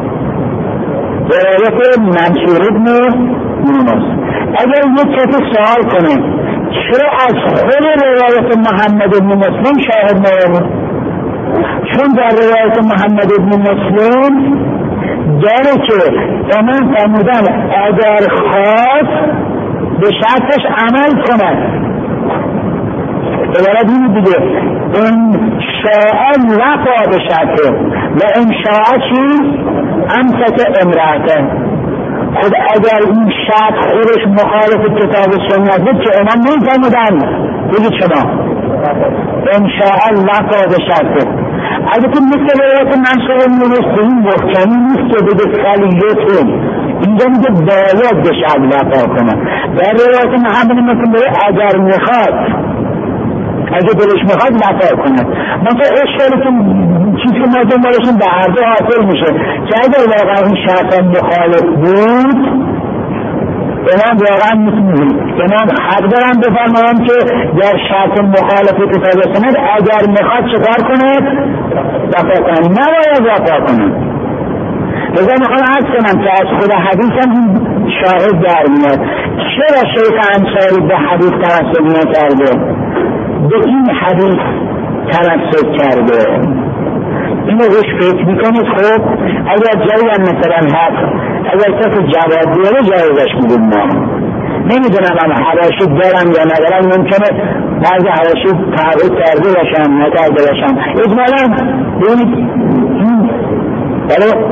روایت منصور ابن یونس. اگر یک کسی سوال کنه چرا از خود روایت محمد ابن مسلم شاهد نیامد؟ چون در روایت محمد ابن مسلم داره که امام فرمودن اگر خواست به شرطش عمل کند عبارت این دیگه این شاعر لفا به شرطه و این شاعر چی؟ امسک امرأته. خود اگر این شرط خودش مخالف کتاب سنت بود که امام نمی‌فرمودن بگید شما این شاعر لفا به شرطه. اگه تو مثل روایت منصور ابن یونس این محکمی نیست که بگه خلیتون این اینجا میگه باید به شرط وفا کنه. در روایت محمد مثل بره اگر میخواد، اگه دلش میخواد وفا کنه. مثلا اشکالتون چیزی که ما دنبالشون به هر دو حاصل میشه که اگر واقعا این شرط مخالف بود، امام واقعا میتونیم امام حق دارم بفرمایم که در شرط مخالف کتاب سنت اگر میخواد چکار کنه؟ وفا کنه، نباید وفا کنه. لذا میخوام عرض کنم که از خود حدیث هم این شاهد در میاد. چرا شیخ انصاری به حدیث توسل نکرده؟ به این حدیث توسل کرده. اینو روش فکر میکنید. خب اگر جایی هم مثلا هست، اگر کسی جواب بیاره جایزش میدیم ما. نمیدونم هم حواشی دارم یا ندارم، ممکنه بعضی حواشی تعریف کرده باشم نکرده باشم. اجمالا ببینید بله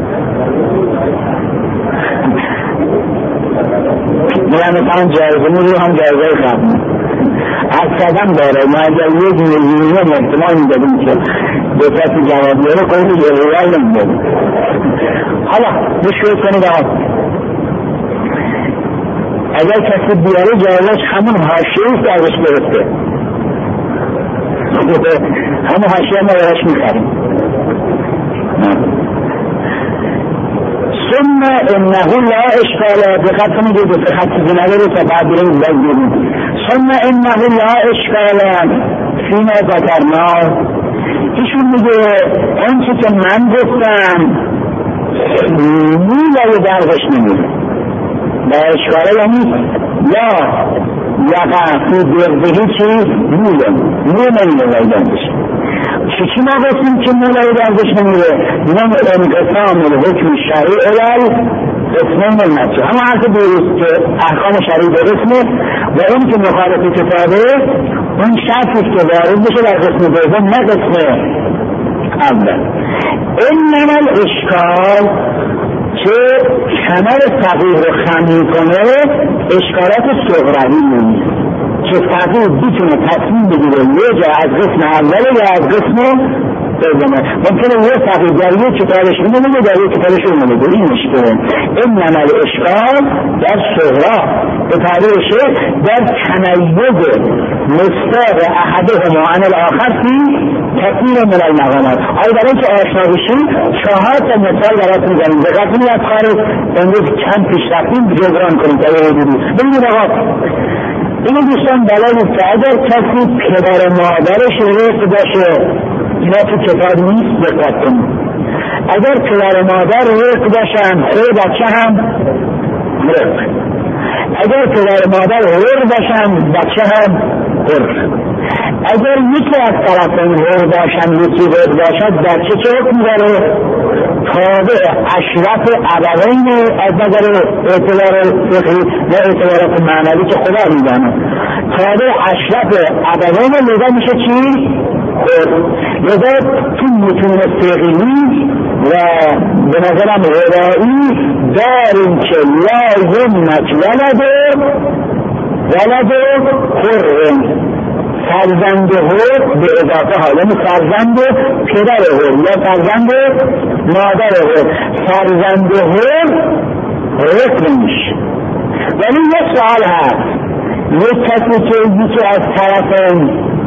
میرم مثلا جایزه میرو هم جایزه خواهد از قدم داره. ما اگر یک میلیون احتمال میدادیم که به کسی جواب بیاره کنید یه رویای نمیدادیم. حالا بشوید کنید آقا اگر کسی بیاره جایزش همون حاشیه که ازش برسته، همون حاشیه ما برش میخریم. ثم انه لا اشکال، دقت کنید دو خطی نداره تا بعد بریم بگیریم. ثم انه لا اشکال فیما ذکرنا، ایشون میگه آنچه که من گفتم میلای درگش نمیره. با اشکاله یعنی یا یقع فی درگهی چی میله نمیله درگش. چی چی ما گفتیم که میلای درگش نمیره؟ من انقسام الحکم شرعی الال اسمین المسیح، همه حرف دیروز که احکام شرعی درسته و اون که مخالف کتابه اون شرطی که وارد بشه در قسم دوم نه قسم اول. انما الاشکال که کمر فقیر رو خم کنه اشکالات صغروی نیست که فقیر بیتونه تصمیم بگیره یه جا از قسم اول یا از قسم دومه. ممکنه یه فقیر در یه کتابش رو نمیده در یه کتابش رو نمیده. این مشکله. این نمال اشکال در صغرا به تعبیر شیخ در تمیز مستاق احدهما عن الاخر فی کثیر من المقامات. آیا برای که آشنا بشیم چهار تا مثال براتون میزنیم. دقت کنید از کار امروز کم پیش رفتیم جبران کنیم تا یه حدودی. ببینید آقا این دوستان بلایی که اگر کسی پدر مادرش رفت باشه، اینا تو کتاب نیست، دقت کنید. اگر پدر مادر رفت باشن خود بچه هم رفت، اگر پدر مادر رفت باشن بچه هم رفت. اگر یکی از طرفین رفت باشن یکی رفت باشد بچه چه حکم داره؟ تابع اشرف ابوین از نظر اعتبار فقهی و اعتبارات معنوی که خدا میدانه. تابع اشرف ابوین لذا میشه چی؟ لذا تو متون فقهی و به نظرم غرایی داریم که لا یمت ولده ولده حرم، فرزند حر به اضافه ها، یعنی فرزند پدر حر یا فرزند مادر حر. فرزند حر رفت نمیشه. ولی یه سوال هست، یک کسی که یکی از طرفین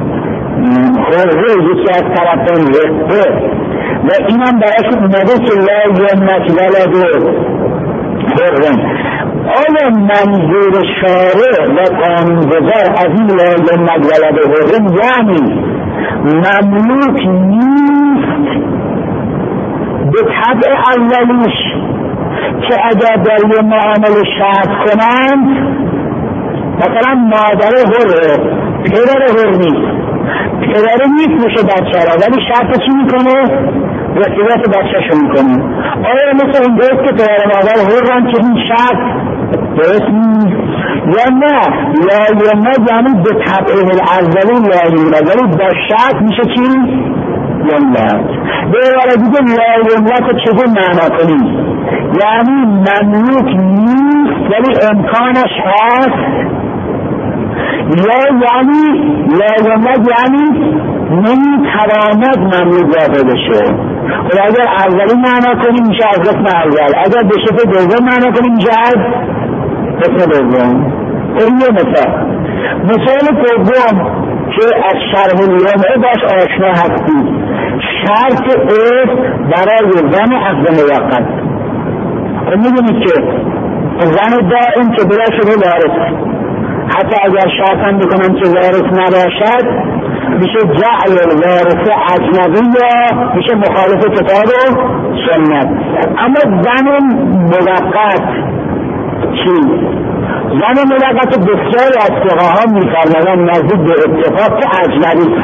حر یکی از طرفین رفته و اینم برایش اومده که لا یمت ولده حرم، آیا منظور شارع و قانونگذار از این لا یمت ولده حرم یعنی مملوک نیست به طبع اولیش که اگر در یه معامله شرط کنند، مثلا مادر حر پدر حر نیست، پدر نیست میشه بچه را ولی شرط چی میکنه؟ رسیدت بچه شو میکنه. آیا مثل این دوست که پدر مادر حرم که این شرط درست نیست یا نه؟ لا یمت یعنی به طبع الاولی لا یمت ولی با شرط میشه چی؟ یمت. به عبارت دیگه لا یمت چطور معنا کنیم؟ یعنی مملوک نیست ولی امکانش هست، یا یعنی لا یمت یعنی نمیتواند مملوک واقع بشه. خب اگر اولی معنا کنیم میشه از قسم اول، اگر به شکل دوم معنا کنیم میشه از قسم دوم. این یه مثال. مثال دوم که از شرح الیوم باش آشنا هستید، شرط عرف برای زن عقد موقت. خب میدونید که زن دائم که بلا شده وارث، حتی اگر شرط هم بکنم که وارث نباشد میشه جعل وارث اجنبی یا میشه مخالف کتاب و سنت. اما زن موقت چی؟ زن موقت بسیاری از فقها میفرمایند نزدیک به اتفاق که اجنبی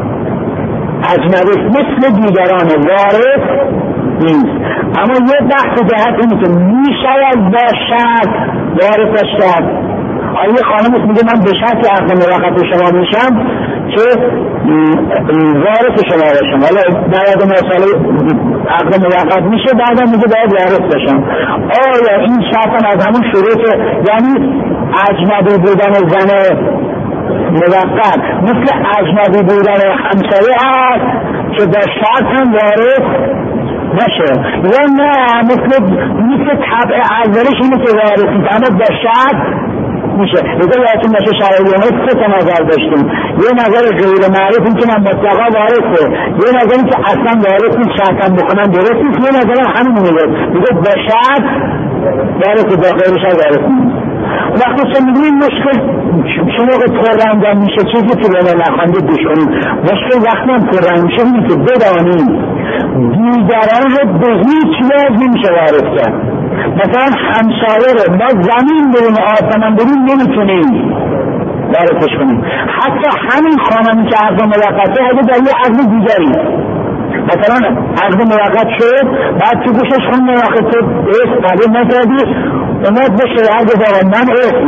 اجنبی مثل دیگران وارث نیست. اما یه بحث جهت اینه که میشود با شرط وارثش کرد. آیا خانم میگه من به شرط عقد موقت شما میشم که وارث شما باشم، حالا بعد ما سال عقد موقت میشه بعدا میگه باید وارث باشم. آیا این شرط از همون شروط، یعنی اجنبی بودن زن موقت مثل اجنبی بودن همسایه هست که با شرط هم وارث نشه، یا نه مثل مثل طبع اولش اینه که وارث نیست اما با شرط میشه. لذا یادتون باشه شرح الیوم سه تا نظر داشتیم. یه نظر غیر معروف این که من مطلقا وارثه، یه نظر این که اصلا وارث نیست شرطم بکنم درست نیست، یه نظر همین میگه میگه با شرط وارثه، با غیرش وارث نیست. وقتی که میگیم مشکل شما که پررنگ میشه چیزی که بنا نخونده گوش کنیم، مشکل وقتی هم پررنگ میشه اینه که بدانیم دیگران رو به هیچ وجه نمیشه وارث کرد. مثلا همسایه رو ما زمین بریم آسمان بریم نمیتونیم وارثش کنیم. حتی همین خانمی که عقد موقته اگه در یه عقد دیگری مثلا عقد موقت شد بعد تو گوشش خون موقت تو اسم قبول نکردی اومد به شوهر گذارم من اسم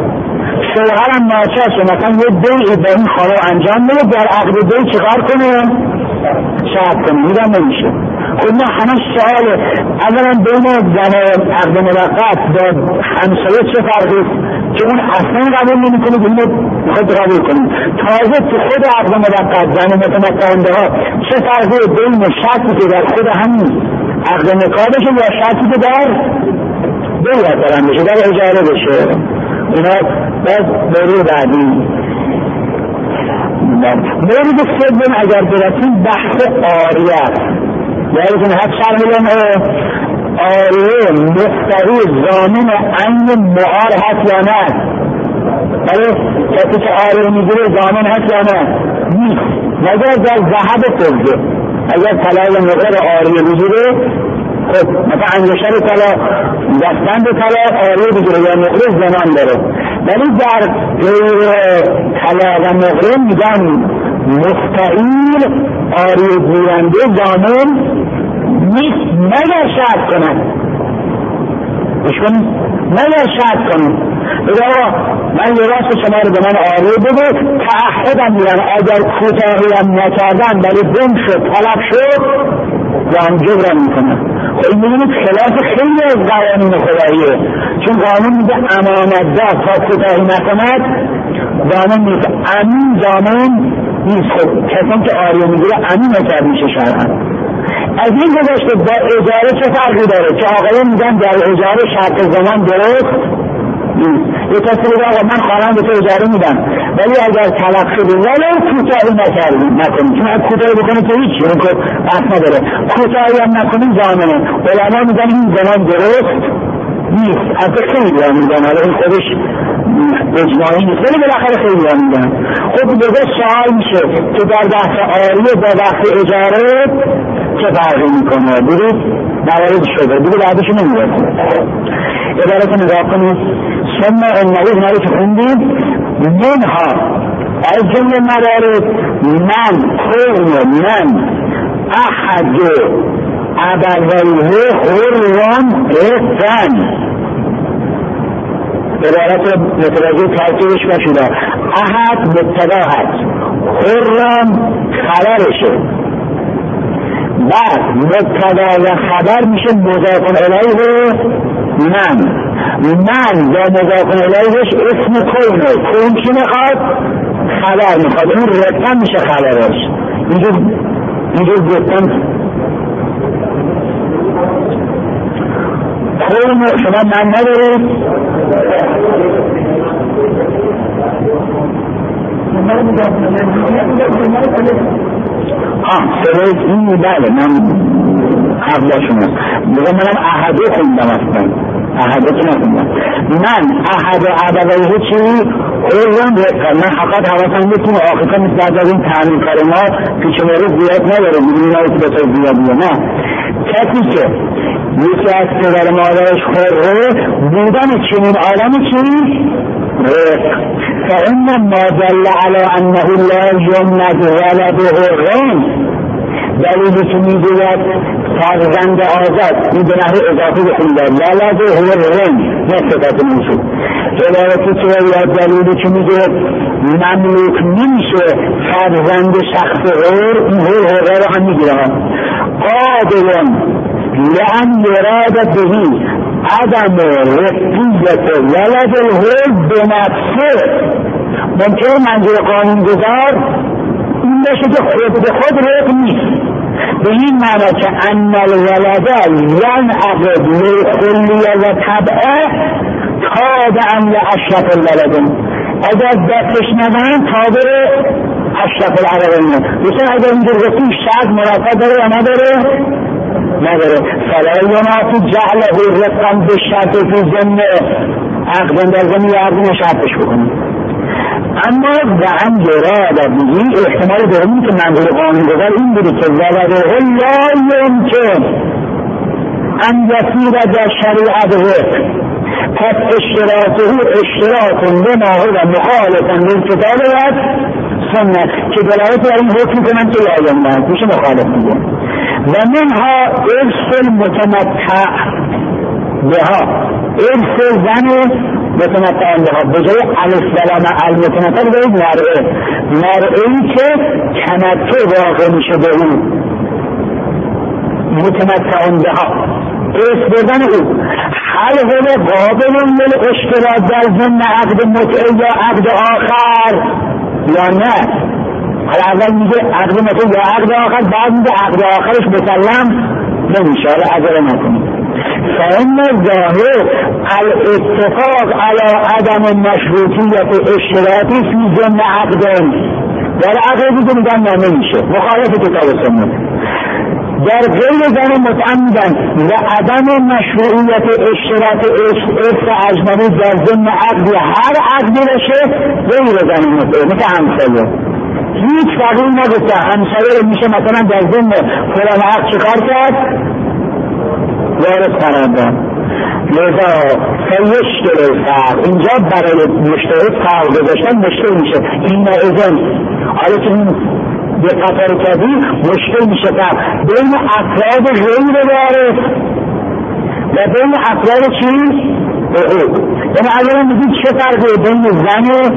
شوهرم ناچار شد مثلا یه بیعی به این خانم انجام میده در عقد بیع چیکار کنه؟ شرط کنه. میدم نمیشه. خود ما همه سواله اولا بین زن عقد موقت با همسایه چه فرقی که اون اصلا قبول نمی کنه که اینو خود قبول کنیم. تازه تو خود عقد موقت زن متمتعنده ها چه فرقی بین شرطی که در خود همین عقد نکاح بشه یا شرطی که در بیعت دارن بشه، در اجاره بشه. اینا باز موضوع بعدی. مورد سوم اگر برسیم بحث آریه است. یعنی که حد شرح الیوم آریه مستقی ضامن عین معار هست یا نه؟ بله کسی که آریه میگیره ضامن هست یا نه؟ نیست. مگر در ذهب فضه اگر طلا مقدار آریه میگیره خب مثلا انگشتر طلا دستبند طلا آریه بگیره یا مقدار زمان داره، ولی در غیر طلا و مقدار میگن مستعیل آریه گیرنده ضامن نیست مگر شرط کنن. بشکنید مگر شرط کنن بگه آقا من یه راست شما رو به من آریه بده تعهدم میرن اگر کوتاهی هم نکردن ولی گم شد طلب شد زان جبران میکنن. خب این میدونید خلاف خیلی از قوانین خداییه، چون قانون میگه امانتدار تا کوتاهی نکند ضامن نیست. امین ضامن نیست. خب کسان که آریه میگیره امین نکرد میشه شرعا. از این گذاشته با اجاره چه فرقی داره که آقایان میگن در اجاره شرط زمان درست نیست. یه کسی بگه آقا من خانم به تو اجاره میدم ولی اگر طلب شده ولی کوتاهی نکردی نکنی، چون اگه کوتاهی بکنی تو هیچی اون که بحث نداره، کوتاهی هم نکنی ضامنه. علما میگن این زمان درست نیست. از خیلی هم میگن حالا این خودش اجماعی نیست ولی بالاخره خیلی هم میگن. خب دیگه سوال میشه که در بحث آریه با بحث اجاره چه فرقی میکنه؟ برید موارد شده دیگه بعدش نمیرسه. عبارت نگاه کنید ثم انه ناری که خوندید منها از جمله موارد من کون من احد ابویه حرم رفتن. عبارت متوجه ترکیبش باشید. احد مبتدا هست، حرم خبرشه، بعد مبتدا و خبر میشه مضاف الیه من. من با مضاف الیهش اسم کونه، کون چی میخواد؟ خبر میخواد. اون رفتن میشه خبرش. اینجور اینجور گفتن کون شما من ندارید؟ ها سوید این بله من حضر شما بگم منم احده خوندم اصلا احده که نخوندم من احده عبدالله چی؟ اولم بهتر من حقیقت حواسم بکنم آخیقا مثل بعد از این تعمیم کارما پیچه مورد زیاد نداره بگیم نایی که بطور زیادیه نه کسی که یکی از پدر مادرش خوره بودن چنین آدم چی؟ رفق فإن ما دل على أنه لا يمد ولده غن دلیلی که میگوید فرزند آزاد این به نحو اضافه بخونده ولده غن نه صفت موصول عبارتی که یا دلیلی که میگوید مملوک نمیشه فرزند شخص غیر این غیر غیر رو هم میگیره قادرون لأن يراد به عدم رفیت ولد الغیر به نفسه ممکنه منظور قانون گذار این باشه که خود به خود رفت نیست به این معنی که ان الولده ینعقد للکلیه و طبعه تابعا لاشرف الولدین اگر دستش ندارن تابع اشرف العربین بسید اگر اینجا رفتی شرط مرافع داره یا نداره نداره فلا ینافی جعله رفقا به شرط فی ضمن عقدن در ضمن عقد شرطش بکنه اما وعن یراد بهی احتمال دومی که منظور قانون گذار این بوده که ولده لا یمکن ان یسیر در شریعته پس اشتراطه اشتراط لما هو مخالفا للکتاب و سنت که دلالت بر این حکم کنن که لازم نه میشه مخالف میگه و منها ارث المتمتع بها ارث زن متمتع بها بجای الف ولم المتمتع بجای مرعه مرعهی که تمتع واقع میشه به اون متمتع بها ارث بردن او حل هو قابل للاشتراط در ضمن عقد متعه یا عقد آخر یا نه حالا اول میگه عقد متعه یا عقد آخر بعد میگه عقد آخرش مسلم نمیشه حالا عذر نکنید فإن الظاهر الاتفاق على عدم مشروطیت اشتراطی فی ضمن عقدین در عقد دیگه میگن نه نمیشه مخالف کتاب سنت در غیر زن متعمدن و عدم مشروعیت اشتراط ارث اجنبی در ضمن عقد هر عقدی بشه غیر زن متعمدن مثل همسایه هیچ فرقی نگفته همسایه میشه مثلا در ضمن فلان عقد چیکار کرد وارث قرار داد لذا فیشکل الفرق اینجا برای مشترک فرق گذاشتن مشکل میشه این اذن حالا که این به قطار کردی مشکل میشه فرق بین افراد غیر وارث و بین افراد چی؟ حقوق یعنی اگر میگید چه فرقه بین زن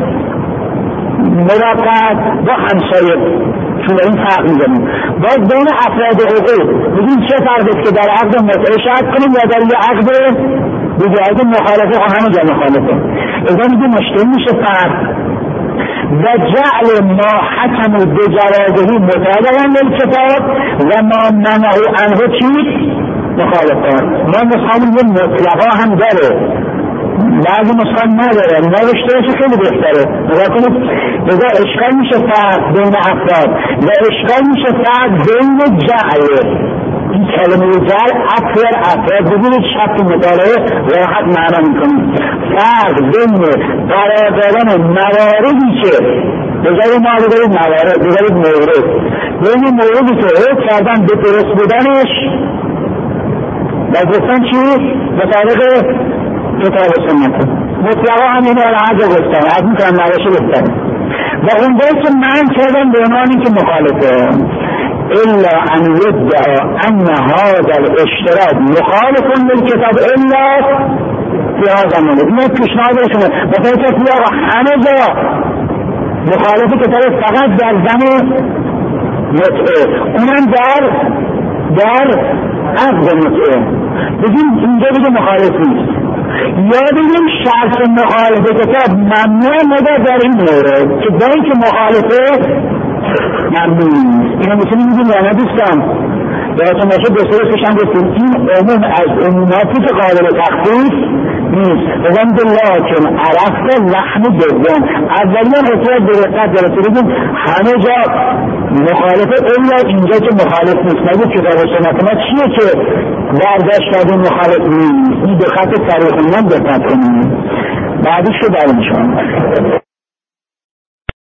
موقت با همسایه چون این فرق میزنیم باز بین افراد حقوق میگیم چه فرقه که در عقد متعه شرط کنیم یا در یه عقد دیگه عقد مخالفه و همه جا مخالفه اذا میگیم مشکل میشه فرق و جعل ما حکمو بجرادهی مطابقا للکتاب و ما منعو عنه چی؟ مخالفه ما نسخه میگیم مطلقا هم داره بعضی نسخه نداره نوشتهش خیلی بهتره نگاه کنید لذا اشکال میشه فرق بین افراد و اشکال میشه فرق بین جعل این کلمه جعل افراد افراد ببینید شرط مطالعه راحت معنا میکنید فرق بین قرار دادن مواردی که بذارید ما بذارید موارد بذارید مورد بین موردی که حکم کردن به درست بودنش و گفتن چی؟ مطابق کتاب سنت مطلقا هم اینو العاده گفتن از این کنم نوشه گفتن و اون باید که من کردم به عنوانی که مخالفه الا ان یدعا ان هذا الاشتراط مخالف للکتاب الا فی هذا المورد این پیشنهاد شما مثلا کسی آقا همه جا مخالف کتاب فقط در زن متعه اونم در در عقد متعه بگیم اینجا بگه مخالف نیست یا بگیم شرط مخالفه کتاب ممنوع مگر در این مورد که با اینکه مخالفه ممنوع نیست اینو میتونیم میگیم یا نه دوستان یادتون باشه دو سه روز پیش هم گفتیم این عموم از عموماتی که قابل تخصیص نیست. بزن دلاکن عرفت لحم دوم اولیان اصلا برقت داره بگیم همه جا مخالفه الا اینجا که مخالف نیست. نگه کتاب سنت ما چیه که برداشت کرده مخالف نیست؟ این دقت تاریخ من دقت کنیم بعدیش رو بریم شما.